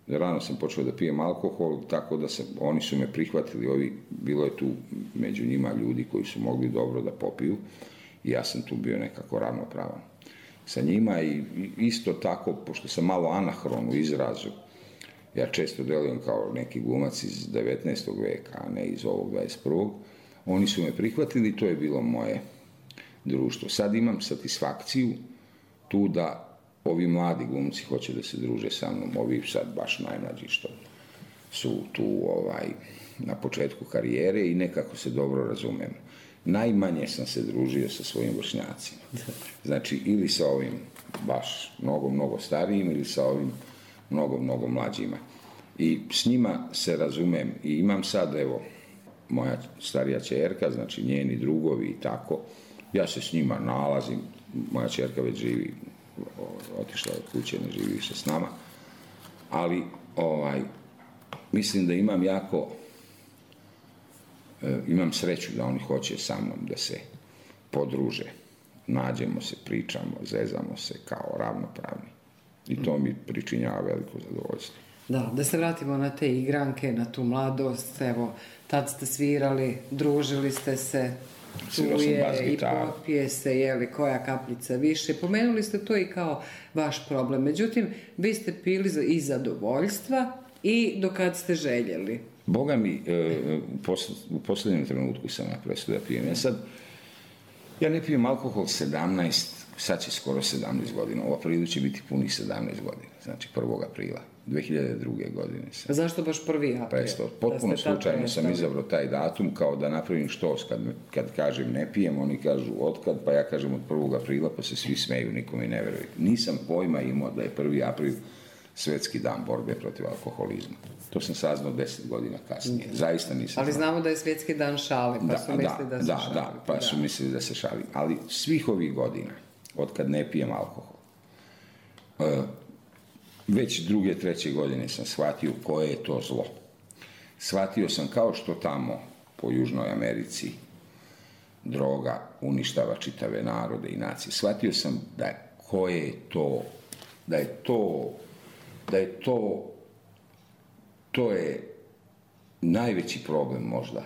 rano sam počeo da pijem alkohol, tako da sam, oni su me prihvatili, ovi, bilo je tu među njima ljudi koji su mogli dobro da popiju i ja sam tu bio nekako ravnopravan sa njima i isto tako, pošto sam malo anahron u izrazu, ja često delujem kao neki glumac iz devetnaestog veka, a ne iz ovog dvadeset prvog. Oni su me prihvatili i to je bilo moje društvo. Sad imam satisfakciju tu da ovi mladi glumci hoće da se druže sa mnom, ovi sad baš najmlađi što su tu ovaj, na početku karijere i nekako se dobro razumemo. Najmanje sam se družio sa svojim vršnjacima. Znači, ili sa ovim baš mnogo, mnogo starijim ili sa ovim mnogo, mnogo mlađima. I s njima se razumem i imam sad, evo, moja starija ćerka, znači njeni drugovi i tako, ja se s njima nalazim, moja ćerka već živi, otišla od kuće, ne živi više s nama, ali ovaj, mislim da imam jako, e, imam sreću da oni hoće sa mnom da se podruže, nađemo se, pričamo, zezamo se kao ravnopravni. I to mi pričinjava veliko zadovoljstvo. Da, da se vratimo na te igranke, na tu mladost, evo, tad ste svirali, družili ste se, čuje i popije se, jeli, koja kapljica više. Pomenuli ste to i kao vaš problem. Međutim, vi ste pili i zadovoljstva i do kad ste željeli. Boga mi, e, u, posl u posljednjem trenutku sam ja prestao da pijem. Ja sad, ja ne pijem alkohol sedamnaest, sad će skoro sedamnaest godina. U aprilu će biti punih sedamnaest godina, znači prvog aprila. dve hiljade druge. godine sam. Zašto baš prvi april? Prestao. Potpuno slučajno sam izabrao taj datum kao da napravim štos. Kad, kad kažem ne pijem, oni kažu otkad, pa ja kažem od prvog aprila, pa se svi smeju, niko mi ne veruje. Nisam pojma imao da je prvi april svetski dan borbe protiv alkoholizma. To sam saznao deset godina kasnije. Zaista nisam. Ali znamo da je svjetski dan šali, pa da, su mislili da, da se da, šali. Da, pa da. su mislili da se šali. Ali svih ovih godina, od kad ne pijem alkohol, uh, već druge, treće godine sam shvatio koje je to zlo. Shvatio sam kao što tamo po Južnoj Americi droga uništava čitave narode i nacije. Shvatio sam da je koje je to, da je to, da je to, to je najveći problem možda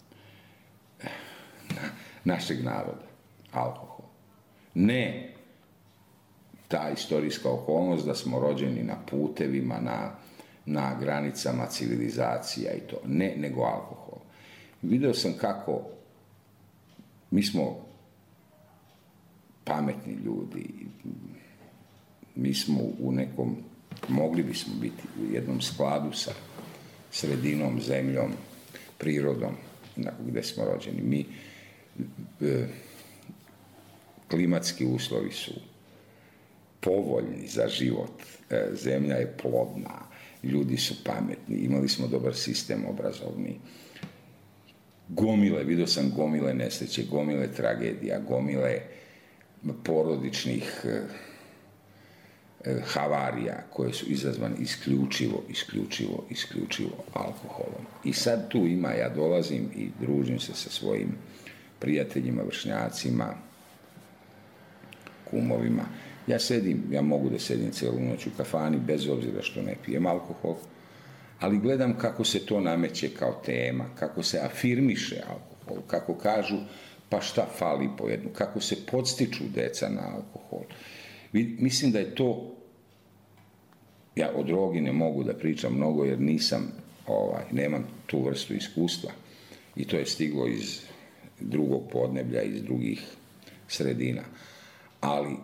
našeg naroda, alkohol. Ne ta istorijska okolnost da smo rođeni na putevima, na, na granicama civilizacija i to. Ne, nego alkohol. Video sam kako mi smo pametni ljudi, mi smo u nekom, mogli bismo biti u jednom skladu sa sredinom, zemljom, prirodom, gdje smo rođeni. Mi, e, klimatski uslovi su povoljni za život, e, zemlja je plodna, ljudi su pametni, imali smo dobar sistem obrazovni. Gomile, vidio sam gomile nesreće, gomile tragedija, gomile porodičnih e, e, havarija koje su izazvane isključivo, isključivo, isključivo alkoholom. I sad tu ima, ja dolazim i družim se sa svojim prijateljima, vršnjacima, kumovima. Ja sedim, ja mogu da sedim cijelu noć u kafani, bez obzira što ne pijem alkohol, ali gledam kako se to nameće kao tema, kako se afirmiše alkohol, kako kažu pa šta fali po jednu, kako se podstiču deca na alkohol. Mislim da je to, ja o drogi ne mogu da pričam mnogo jer nisam, ovaj, nemam tu vrstu iskustva i to je stiglo iz drugog podneblja, iz drugih sredina. Ali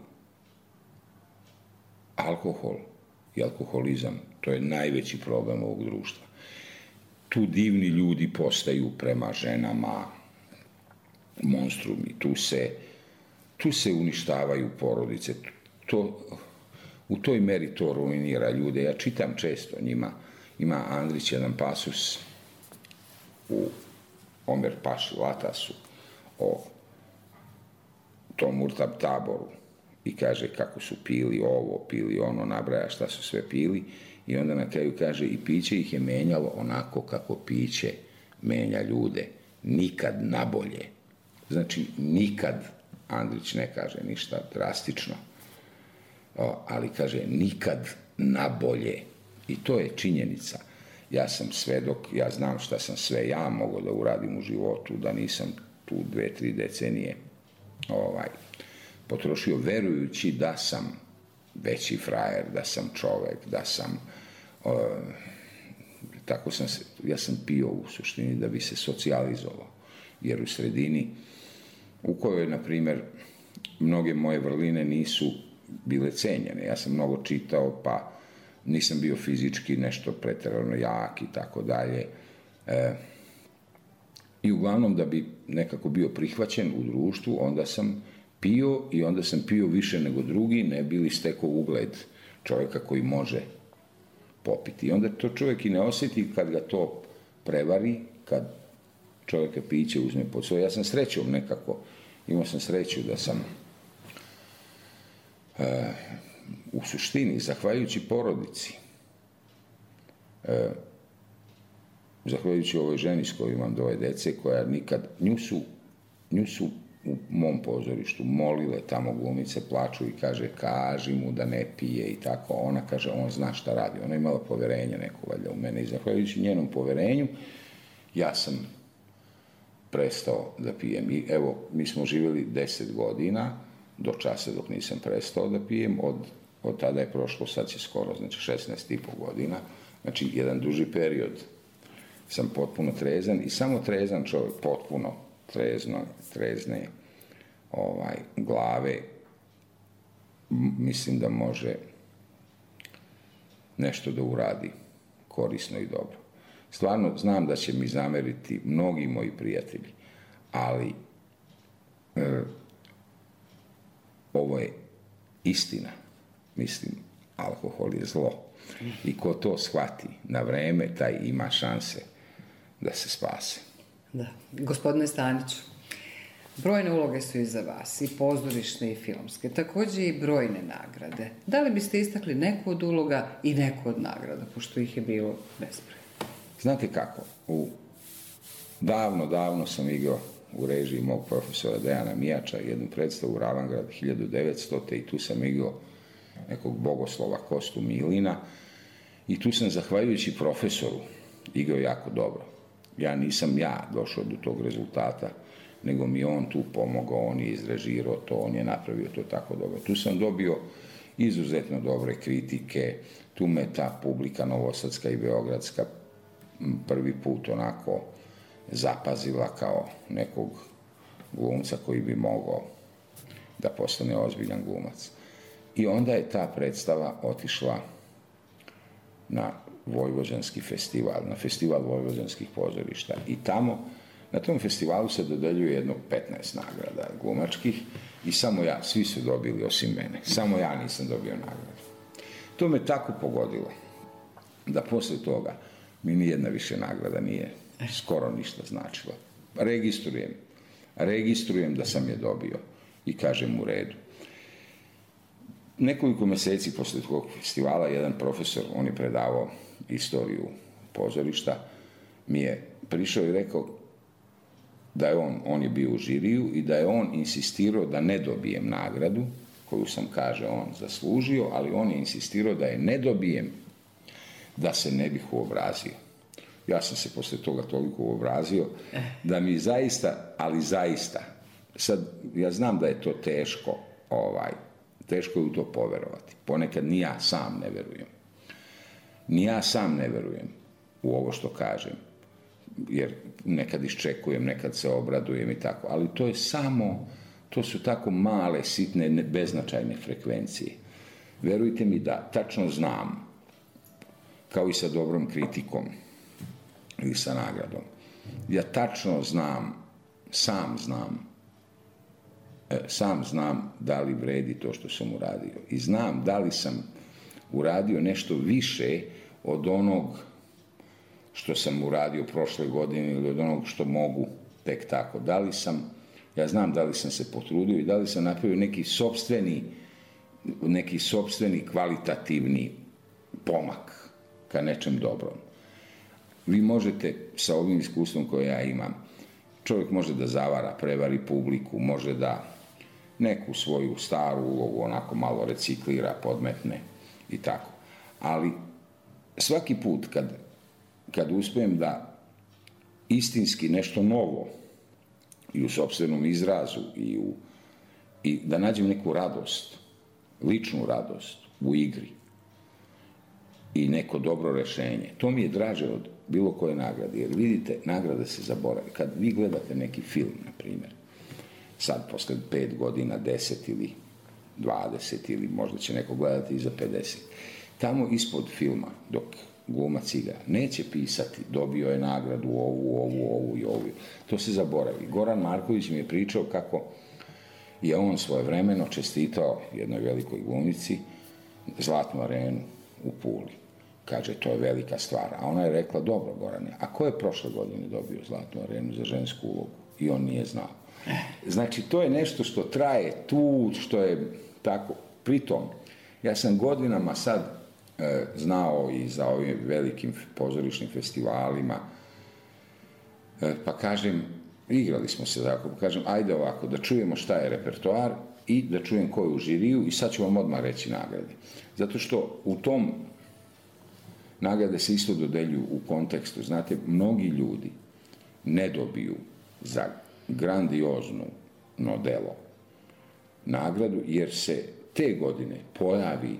alkohol i alkoholizam, to je najveći problem ovog društva. Tu divni ljudi postaju prema ženama monstrumi, tu se, tu se uništavaju porodice, to, u toj meri to ruinira ljude. Ja čitam često njima, ima Andrić jedan pasus u Omer Paši Latasu o tom Murtab taboru i kaže kako su pili ovo, pili ono, nabraja šta su sve pili i onda na kraju kaže i piće ih je menjalo onako kako piće menja ljude, nikad nabolje. Znači nikad, Andrić ne kaže ništa drastično, ali kaže nikad nabolje. I to je činjenica. Ja sam svedok, ja znam šta sam sve ja mogao da uradim u životu, da nisam tu dve, tri decenije ovaj, potrošio, verujući da sam veći frajer, da sam čovek, da sam... Uh, tako sam se, ja sam pio u suštini da bi se socijalizovao, jer u sredini u kojoj, na primjer, mnoge moje vrline nisu bile cenjene. Ja sam mnogo čitao, pa nisam bio fizički nešto pretjerano jak i tako dalje. E, I uglavnom da bi nekako bio prihvaćen u društvu, onda sam pio i onda sam pio više nego drugi, ne bi li stekao ugled čovjeka koji može popiti. I onda to čovjek i ne osjeti kad ga to prevari, kad čovjeka piće uzme pod svoje. Ja sam srećom nekako, imao sam sreću da sam uh, u suštini, zahvaljujući porodici, uh, zahvaljujući ovoj ženi s kojoj imam dvoje dece, koja nikad, nju su, nju su u mom pozorištu molile tamo glumice, plaču i kaže, kaži mu da ne pije i tako. Ona kaže, on zna šta radi. Ona je imala poverenje neko valjda u mene i zahvaljujući njenom poverenju ja sam prestao da pijem. I evo, mi smo živjeli deset godina do časa dok nisam prestao da pijem. Od, od tada je prošlo, sad će skoro, znači šesnaest i po godina. Znači, jedan duži period sam potpuno trezan i samo trezan čovjek, potpuno trezno, trezne ovaj, glave, mislim da može nešto da uradi korisno i dobro. Stvarno znam da će mi zameriti mnogi moji prijatelji, ali e, ovo je istina. Mislim, alkohol je zlo. I ko to shvati na vreme, taj ima šanse da se spase. Da. Gospodine Staniću, brojne uloge su iza vas, i pozorišne i filmske, također i brojne nagrade. Da li biste istakli neku od uloga i neku od nagrada, pošto ih je bilo bezbroj? Znate kako, u, davno, davno sam igrao u režiji mog profesora Dejana Mijača jednu predstavu Ravangrad hiljadu devetstote i tu sam igrao nekog bogoslova Kostu Milina i tu sam, zahvaljujući profesoru, igrao jako dobro. Ja nisam ja došao do tog rezultata, nego mi on tu pomogao, on je izrežirao to, on je napravio to tako dobro. Tu sam dobio izuzetno dobre kritike, tu me ta publika novosadska i beogradska prvi put onako zapazila kao nekog glumca koji bi mogao da postane ozbiljan glumac. I onda je ta predstava otišla na Vojvođanski festival, na festival vojvođanskih pozorišta. I tamo, na tom festivalu se dodeljuje jedno petnaest nagrada glumačkih i samo ja, svi su dobili osim mene. Samo ja nisam dobio nagradu. To me tako pogodilo da posle toga mi nijedna više nagrada nije skoro ništa značila. Registrujem, registrujem da sam je dobio i kažem u redu. Nekoliko meseci posle tog festivala jedan profesor, on je predavao istoriju pozorišta, mi je prišao i rekao da je on, on je bio u žiriju i da je on insistirao da ne dobijem nagradu, koju sam, kaže on, zaslužio, ali on je insistirao da je ne dobijem, da se ne bih uobrazio. Ja sam se posle toga toliko uobrazio da mi zaista, ali zaista, sad ja znam da je to teško, ovaj, teško je u to poverovati. Ponekad ni ja sam ne verujem. Ni ja sam ne verujem u ovo što kažem, jer nekad iščekujem, nekad se obradujem i tako, ali to je samo, to su tako male, sitne, beznačajne frekvencije. Verujte mi da tačno znam, kao i sa dobrom kritikom ili sa nagradom, ja tačno znam, sam znam, sam znam da li vredi to što sam uradio i znam da li sam uradio nešto više od onog što sam uradio prošle godine ili od onog što mogu tek tako. Da li sam, ja znam da li sam se potrudio i da li sam napravio neki sopstveni, neki sopstveni kvalitativni pomak ka nečem dobrom. Vi možete sa ovim iskustvom koje ja imam, čovjek može da zavara, prevari publiku, može da neku svoju staru ulogu onako malo reciklira, podmetne i tako. Ali svaki put kad, kad uspijem da istinski nešto novo i u sopstvenom izrazu i, u, i da nađem neku radost, ličnu radost u igri i neko dobro rešenje, to mi je draže od bilo koje nagrade. Jer vidite, nagrada se zaboravi. Kad vi gledate neki film, na primjer, sad posle pet godina, deset ili dvadeset ili možda će neko gledati i za pedeset, tamo ispod filma, dok glumac igra, neće pisati dobio je nagradu ovu, ovu, ovu i ovu. To se zaboravi. Goran Marković mi je pričao kako je on svojevremeno čestitao jednoj velikoj glumici Zlatnu arenu u Puli. Kaže, to je velika stvar. A ona je rekla, dobro, Gorane, a ko je prošle godine dobio Zlatnu arenu za žensku ulogu? I on nije znao. Znači, to je nešto što traje tu, što je tako. Pritom, ja sam godinama sad e, znao i za ovim velikim pozorišnim festivalima, e, pa kažem, igrali smo se tako, pa kažem, ajde ovako, da čujemo šta je repertoar i da čujem ko je u žiriju i sad ću vam odmah reći nagrade. Zato što u tom nagrade se isto dodeljuju u kontekstu. Znate, mnogi ljudi ne dobiju za grandiozno delo nagradu, jer se te godine pojavi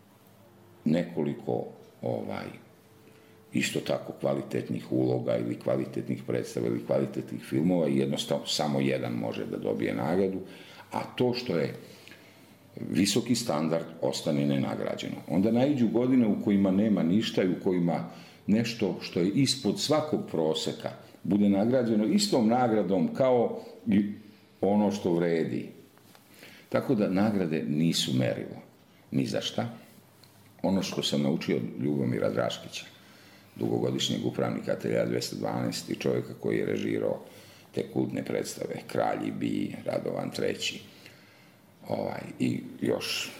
nekoliko ovaj, isto tako kvalitetnih uloga ili kvalitetnih predstava ili kvalitetnih filmova i jednostavno samo jedan može da dobije nagradu, a to što je visoki standard ostane nenagrađeno. Onda naiđu godine u kojima nema ništa i u kojima nešto što je ispod svakog proseka bude nagrađeno istom nagradom kao i ono što vredi. Tako da nagrade nisu merilo. Ni za šta. Ono što sam naučio od Ljubomira Draškića, dugogodišnjeg upravnika Ateljea dvesta dvanaest i čovjeka koji je režirao te kultne predstave Kralj i Bi, Radovan treći, ovaj, i još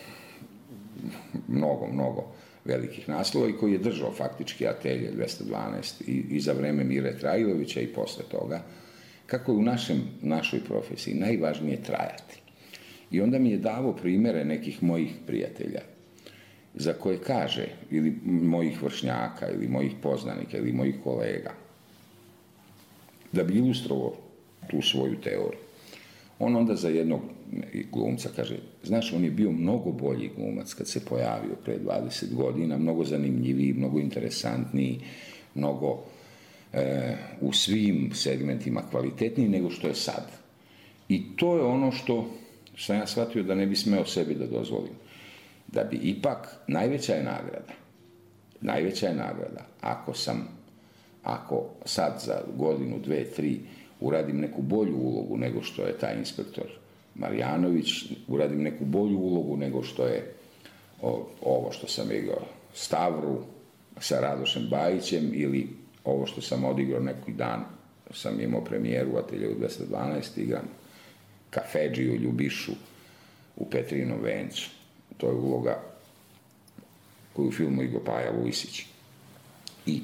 mnogo, mnogo velikih naslova i koji je držao faktički Atelje dvesta dvanaest i, i za vreme Mire Trajlovića i posle toga, kako je u našem, našoj profesiji najvažnije trajati. I onda mi je davo primere nekih mojih prijatelja, za koje kaže, ili mojih vršnjaka, ili mojih poznanika, ili mojih kolega, da bi ilustrovao tu svoju teoriju. On onda za jednog glumca kaže, znaš, on je bio mnogo bolji glumac kad se pojavio pre dvadeset godina, mnogo zanimljiviji, mnogo interesantniji, mnogo e, u svim segmentima kvalitetniji nego što je sad. I to je ono što sam ja shvatio da ne bi smeo sebi da dozvolim. Da bi ipak, najveća je nagrada, najveća je nagrada, ako sam, ako sad za godinu, dve, tri, uradim neku bolju ulogu nego što je taj inspektor Marjanović, uradim neku bolju ulogu nego što je o, ovo što sam igrao Stavru sa Radošem Bajićem ili ovo što sam odigrao neki dan, sam imao premijeru u Ateljeu dvesta dvanaest, igram Kafedžiju Ljubišu u Petrinom vencu. To je uloga koju u filmu igrao Paja Vujsić. I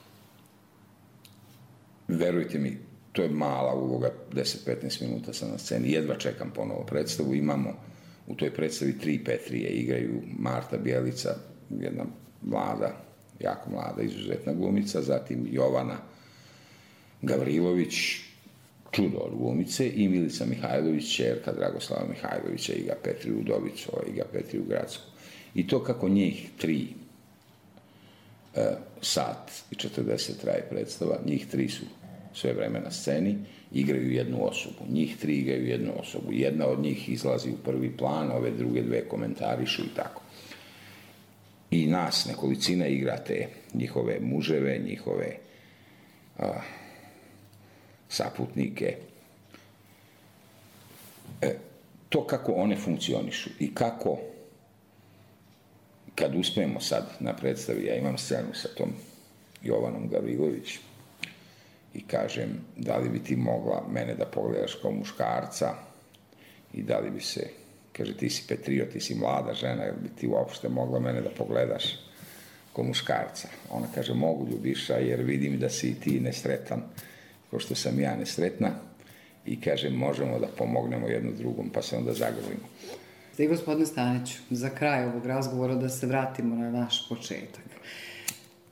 verujte mi, to je mala uloga, deset do petnaest minuta sam na sceni, jedva čekam ponovo predstavu, imamo u toj predstavi tri Petrije, igraju Marta Bjelica, jedna mlada, jako mlada, izuzetna glumica, zatim Jovana Gavrilović, čudo od glumice, i Milica Mihajlović, ćerka Dragoslava Mihajlovića, igra Petriju Udovicu, igra Petriju Gradsku. I to kako njih tri, e, sat i četrdeset traje predstava, njih tri su sve vreme na sceni, igraju jednu osobu. Njih tri igraju jednu osobu. Jedna od njih izlazi u prvi plan, ove druge dve komentarišu i tako. I nas, nekolicina, igra te njihove muževe, njihove a, saputnike. E, to kako one funkcionišu i kako, kad uspemo sad na predstavi, ja imam scenu sa tom Jovanom Gavrilović i kažem, da li bi ti mogla mene da pogledaš kao muškarca i da li bi se, kaže, ti si Petrio, ti si mlada žena, ili bi ti uopšte mogla mene da pogledaš kao muškarca? Ona kaže, mogu, Ljubiša, jer vidim da si i ti nesretan, kao što sam ja nesretna, i kaže, možemo da pomognemo jedno drugom, pa se onda zagrlimo. I gospodine Staniću, za kraj ovog razgovora da se vratimo na naš početak.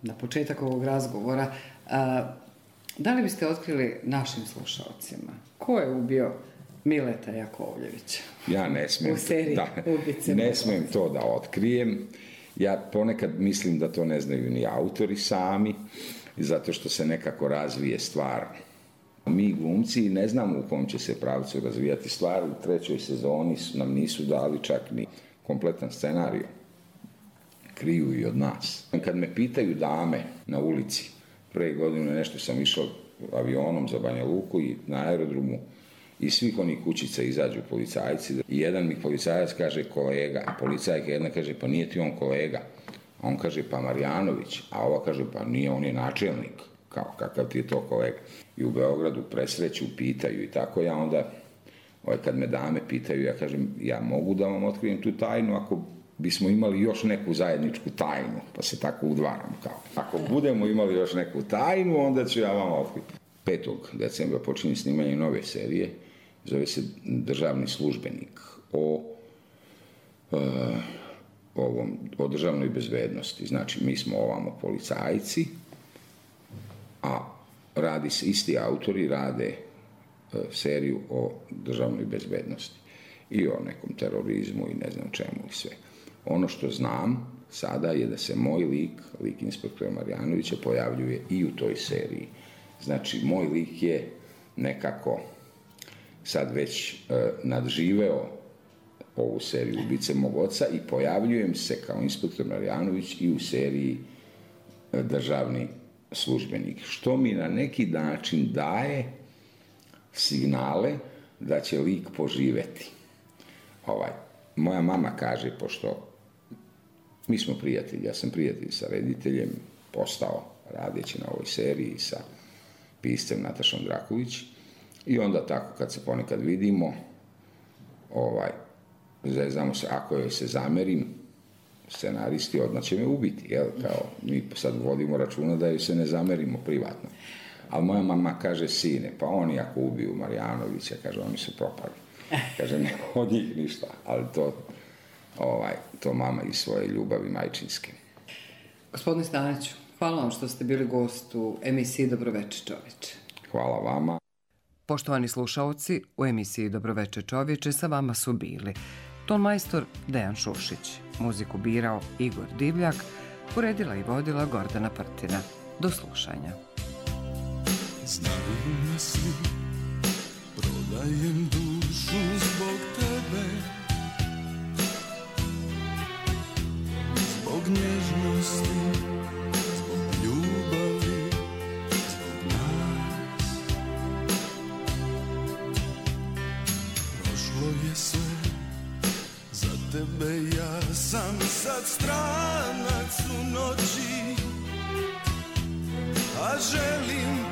na početak ovog razgovora, a, da li biste otkrili našim slušalcima ko je ubio Mileta Jakovljevića? Ja ne smijem, u seriji da, Ubice ne smijem to da otkrijem. Ja ponekad mislim da to ne znaju ni autori sami, zato što se nekako razvije stvar. Mi glumci ne znamo u kom će se pravcu razvijati stvar. U trećoj sezoni nam nisu dali čak ni kompletan scenarij. Kriju i od nas. Kad me pitaju dame na ulici, pre godine nešto sam išao avionom za Banja Luku i na aerodromu i svih onih kućica izađu policajci. I jedan mi policajac kaže kolega, a policajka jedna kaže pa nije ti on kolega. A on kaže pa Marjanović, a ova kaže pa nije, on je načelnik. Kao kakav ti je to kolega. I u Beogradu presreću, pitaju i tako. Ja onda, ovaj, kad me dame pitaju, ja kažem ja mogu da vam otkrijem tu tajnu ako bismo imali još neku zajedničku tajnu, pa se tako udvaram kao. Ako budemo imali još neku tajnu, onda ću ja vam otkriti. petog decembra počinje snimanje nove serije, zove se Državni službenik, o, uh, ovom, o državnoj bezbednosti. Znači, mi smo ovamo policajci, a radi se, isti autori rade uh, seriju o državnoj bezbednosti i o nekom terorizmu i ne znam čemu i sve. Ono što znam sada je da se moj lik, lik inspektora Marjanovića, pojavljuje i u toj seriji. Znači, moj lik je nekako sad već e, nadživeo ovu seriju Ubice mog oca i pojavljujem se kao inspektor Marjanović i u seriji e, Državni službenik. Što mi na neki način daje signale da će lik poživeti. Ovaj, moja mama kaže, pošto mi smo prijatelji, ja sam prijatelj sa rediteljem, postao radeći na ovoj seriji sa piscem Natašom Draković, i onda tako kad se ponekad vidimo, ovaj, zezamo se, ako joj se zamerim, scenaristi odmah će me ubiti, jel? Kao, mi sad vodimo računa da joj se ne zamerimo privatno. Ali moja mama kaže, sine, pa oni ako ubiju Marjanovića, kaže, oni su propali. Kaže, ne od njih ništa, ali to, ovaj, to mama iz svoje ljubavi majčinske. Gospodine Staniću, hvala vam što ste bili gost u emisiji Dobroveče čoveče. Hvala vama. Poštovani slušaoci, u emisiji Dobroveče čovječe sa vama su bili tonmajstor Dejan Šušić, muziku birao Igor Divljak, uredila i vodila Gordana Prtina. Do slušanja. Znaju me svi, prodajem dušu zbog tebe, zbog nježnosti, zbog ljubavi, zbog nas. Prošlo je sve, za tebe ja sam sad stranac u noći, a želim